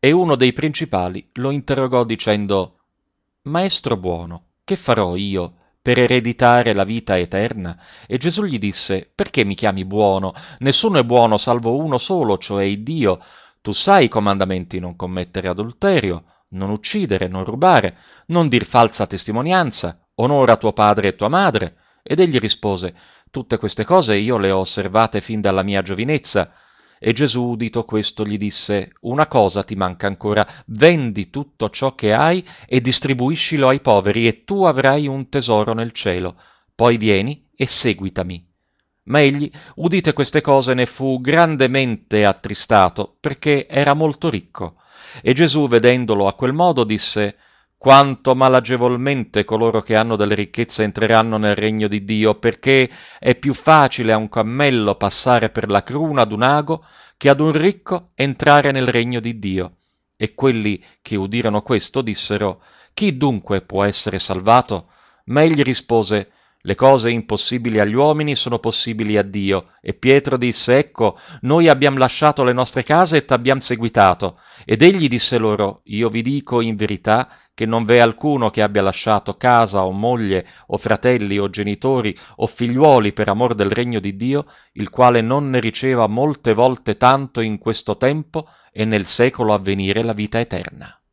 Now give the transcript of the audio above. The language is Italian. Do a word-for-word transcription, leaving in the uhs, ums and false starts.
E uno dei principali lo interrogò dicendo: Maestro buono, che farò io per ereditare la vita eterna? E Gesù gli disse: Perché mi chiami buono? Nessuno è buono salvo uno solo, cioè Dio. Tu sai i comandamenti: non commettere adulterio, non uccidere, non rubare, non dir falsa testimonianza, onora tuo padre e tua madre. Ed egli rispose: Tutte queste cose io le ho osservate fin dalla mia giovinezza. E Gesù, udito questo, gli disse: Una cosa ti manca ancora: vendi tutto ciò che hai e distribuiscilo ai poveri, e tu avrai un tesoro nel cielo. Poi vieni e seguitami. Ma egli, udite queste cose, ne fu grandemente attristato, perché era molto ricco. E Gesù, vedendolo a quel modo, disse: Quanto malagevolmente coloro che hanno delle ricchezze entreranno nel regno di Dio, perché è più facile a un cammello passare per la cruna d'un ago che ad un ricco entrare nel regno di Dio. E quelli che udirono questo dissero: Chi dunque può essere salvato? Ma egli rispose: Le cose impossibili agli uomini sono possibili a Dio. E Pietro disse: Ecco, noi abbiam lasciato le nostre case e t'abbiam seguitato. Ed egli disse loro: Io vi dico in verità che non v'è alcuno che abbia lasciato casa o moglie o fratelli o genitori o figliuoli per amor del regno di Dio, il quale non ne riceva molte volte tanto in questo tempo e nel secolo a venire la vita eterna.